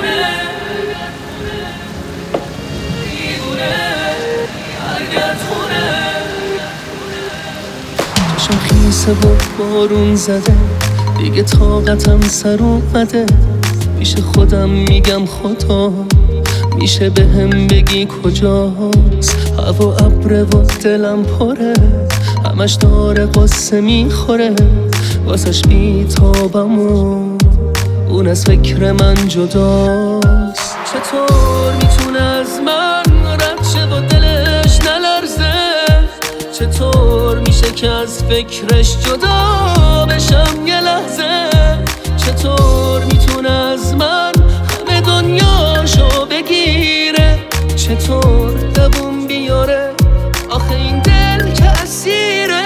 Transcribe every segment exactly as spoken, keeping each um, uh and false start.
چشم خیسه و بارون زده، دیگه طاقتم سر اومده. میشه خودم میگم خدا، میشه به هم بگی کجاست. هوا ابره و دلم پره، همش داره قصه میخوره. واسش بیتابم و اون از فکر من جداست. چطور میتونه از من رد شه و دلش نلرزه؟ چطور میشه که از فکرش جدا بشم یه لحظه؟ چطور میتونه از من همه دنیاشو بگیره؟ چطور دووم بیاره؟ آخه این دل که اسیره.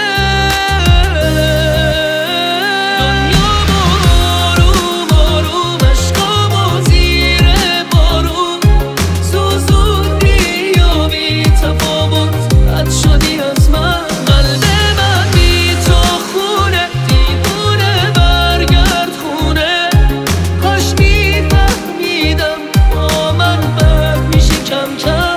دنیا بارون بارون عشقامو زیر بارون سوزوندی و بی تفاوت رد شدی از من. قلب من بی تو خونه دیوونه، برگرد خونه. کاش میفهمیدم با من بد میشه کم کم.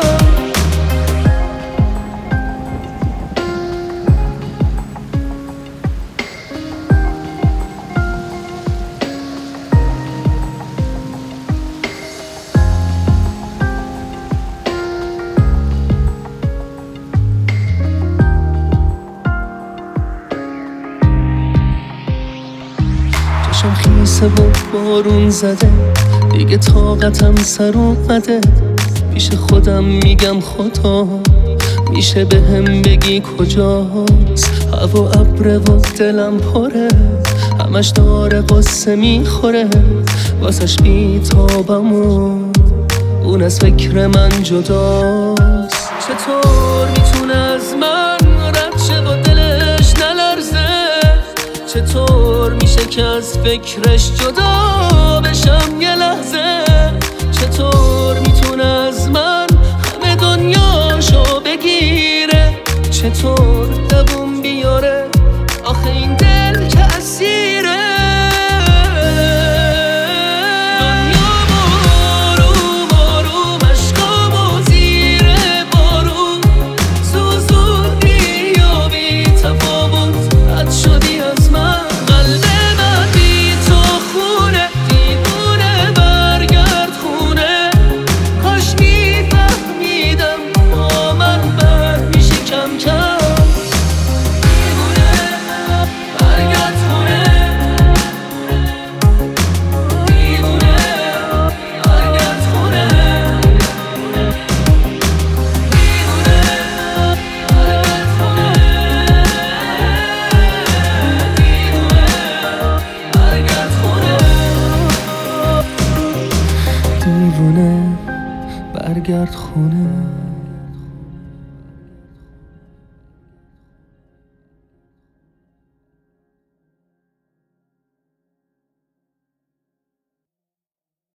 چشم خیسه و بارون زده، دیگه طاقتم سر اومده. میشه خودم میگم خدا، میشه به هم بگی کجاست. هوا ابره و دلم پره، همش داره قصه میخوره. واسش بیتابم و اون از فکر من جداست. چطور میتونه از من رد شه و دلش نلرزه؟ چطور میشه که از فکرش جدا بشم یه لحظه؟ چطور میتونه از من همه دنیاشو بگیره؟ چطور دووم بیاره؟ آخه این دل که اسیره. دنیا بارون بارون عشقامو زیر بارون سوزوندی و بی تفاوت رد شدی از من. قلب من بی تو خونه دیوونه، برگرد خونه. کاش میفهمیدم با من بد میشه کم کم. دیوونه برگرد خونه، دیوونه برگرد خونه، دیوونه برگرد خونه، دیوونه برگرد خونه، دیوونه برگرد خونه.